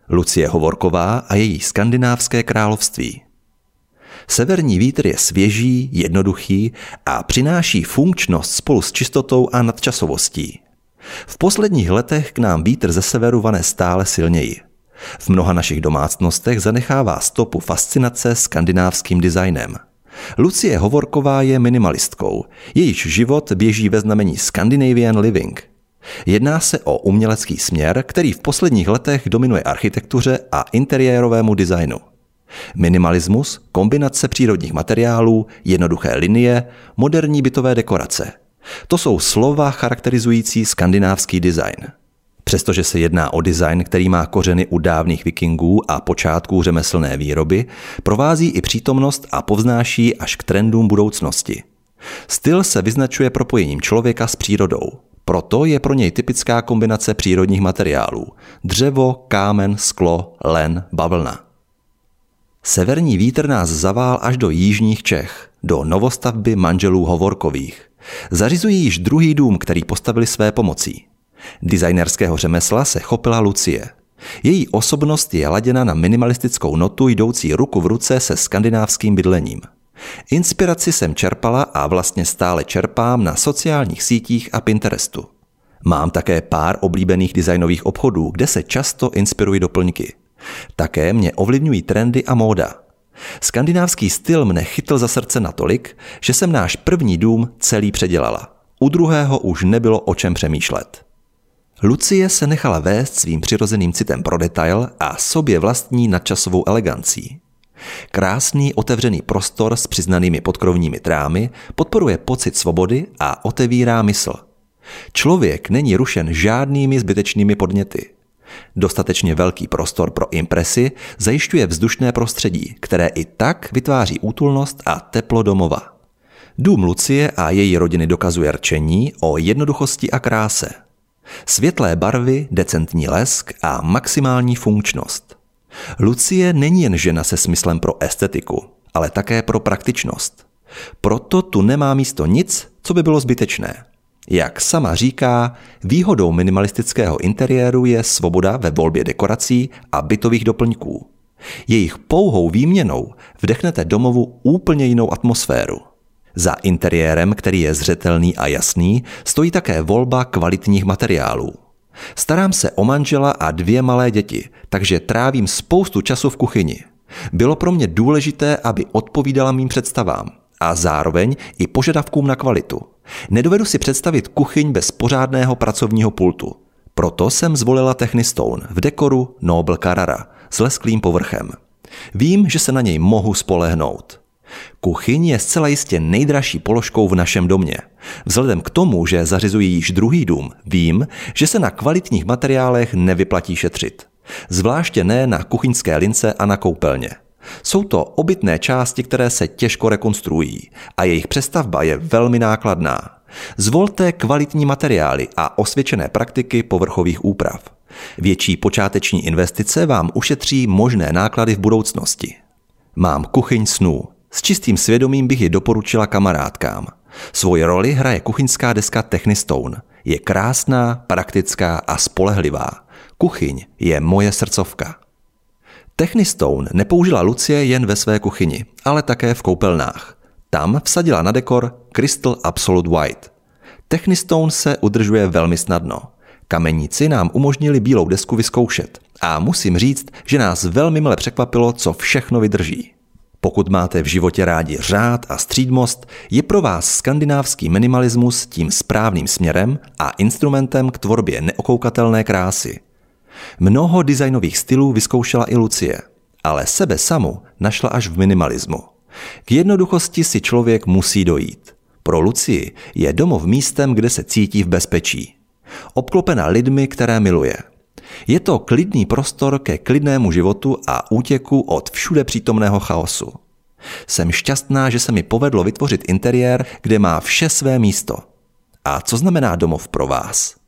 Lucie Hovorková a její skandinávské království. Severní vítr je svěží, jednoduchý a přináší funkčnost spolu s čistotou a nadčasovostí. V posledních letech k nám vítr ze severu vane stále silněji. V mnoha našich domácnostech zanechává stopu fascinace skandinávským designem. Lucie Hovorková je minimalistkou, jejíž život běží ve znamení Scandinavian living. Jedná se o umělecký směr, který v posledních letech dominuje architektuře a interiérovému designu. Minimalismus, kombinace přírodních materiálů, jednoduché linie, moderní bytové dekorace. To jsou slova charakterizující skandinávský design. Přestože se jedná o design, který má kořeny u dávných vikingů a počátků řemeslné výroby, provází i přítomnost a povznáší až k trendům budoucnosti. Styl se vyznačuje propojením člověka s přírodou. Proto je pro něj typická kombinace přírodních materiálů. Dřevo, kámen, sklo, len, bavlna. Severní vítr nás zavál až do jižních Čech, do novostavby manželů Hovorkových. Zařizují již druhý dům, který postavili své pomocí. Designerského řemesla se chopila Lucie. Její osobnost je laděna na minimalistickou notu jdoucí ruku v ruce se skandinávským bydlením. Inspiraci jsem čerpala a vlastně stále čerpám na sociálních sítích a Pinterestu. Mám také pár oblíbených designových obchodů, kde se často inspirují doplňky. Také mě ovlivňují trendy a móda. Skandinávský styl mne chytl za srdce natolik, že jsem náš první dům celý předělala. U druhého už nebylo o čem přemýšlet. Lucie se nechala vést svým přirozeným citem pro detail a sobě vlastní nadčasovou elegancí. Krásný otevřený prostor s přiznanými podkrovními trámy podporuje pocit svobody a otevírá mysl. Člověk není rušen žádnými zbytečnými podněty. Dostatečně velký prostor pro impresi zajišťuje vzdušné prostředí, které i tak vytváří útulnost a teplo domova. Dům Lucie a její rodiny dokazuje rčení o jednoduchosti a kráse. Světlé barvy, decentní lesk a maximální funkčnost. Lucie není jen žena se smyslem pro estetiku, ale také pro praktičnost. Proto tu nemá místo nic, co by bylo zbytečné. Jak sama říká, výhodou minimalistického interiéru je svoboda ve volbě dekorací a bytových doplňků. Jejich pouhou výměnou vdechnete domovu úplně jinou atmosféru. Za interiérem, který je zřetelný a jasný, stojí také volba kvalitních materiálů. Starám se o manžela a 2 malé děti, takže trávím spoustu času v kuchyni. Bylo pro mě důležité, aby odpovídala mým představám a zároveň i požadavkům na kvalitu. Nedovedu si představit kuchyň bez pořádného pracovního pultu. Proto jsem zvolila Technistone v dekoru Noble Carrara s lesklým povrchem. Vím, že se na něj mohu spolehnout. Kuchyň je zcela jistě nejdražší položkou v našem domě. Vzhledem k tomu, že zařizuji již druhý dům, vím, že se na kvalitních materiálech nevyplatí šetřit. Zvláště ne na kuchyňské lince a na koupelně. Jsou to obytné části, které se těžko rekonstruují a jejich přestavba je velmi nákladná. Zvolte kvalitní materiály a osvědčené praktiky povrchových úprav. Větší počáteční investice vám ušetří možné náklady v budoucnosti. Mám kuchyň snů. S čistým svědomím bych ji doporučila kamarádkám. Svoji roli hraje kuchyňská deska Technistone. Je krásná, praktická a spolehlivá. Kuchyň je moje srdcovka. Technistone nepoužila Lucie jen ve své kuchyni, ale také v koupelnách. Tam vsadila na dekor Crystal Absolute White. Technistone se udržuje velmi snadno. Kameníci nám umožnili bílou desku vyzkoušet a musím říct, že nás velmi mile překvapilo, co všechno vydrží. Pokud máte v životě rádi řád a střídmost, je pro vás skandinávský minimalismus tím správným směrem a instrumentem k tvorbě neokoukatelné krásy. Mnoho designových stylů vyzkoušela i Lucie, ale sebe samu našla až v minimalismu. K jednoduchosti si člověk musí dojít. Pro Lucii je domov místem, kde se cítí v bezpečí. Obklopena lidmi, které miluje. Je to klidný prostor ke klidnému životu a útěku od všude přítomného chaosu. Jsem šťastná, že se mi povedlo vytvořit interiér, kde má vše své místo. A co znamená domov pro vás?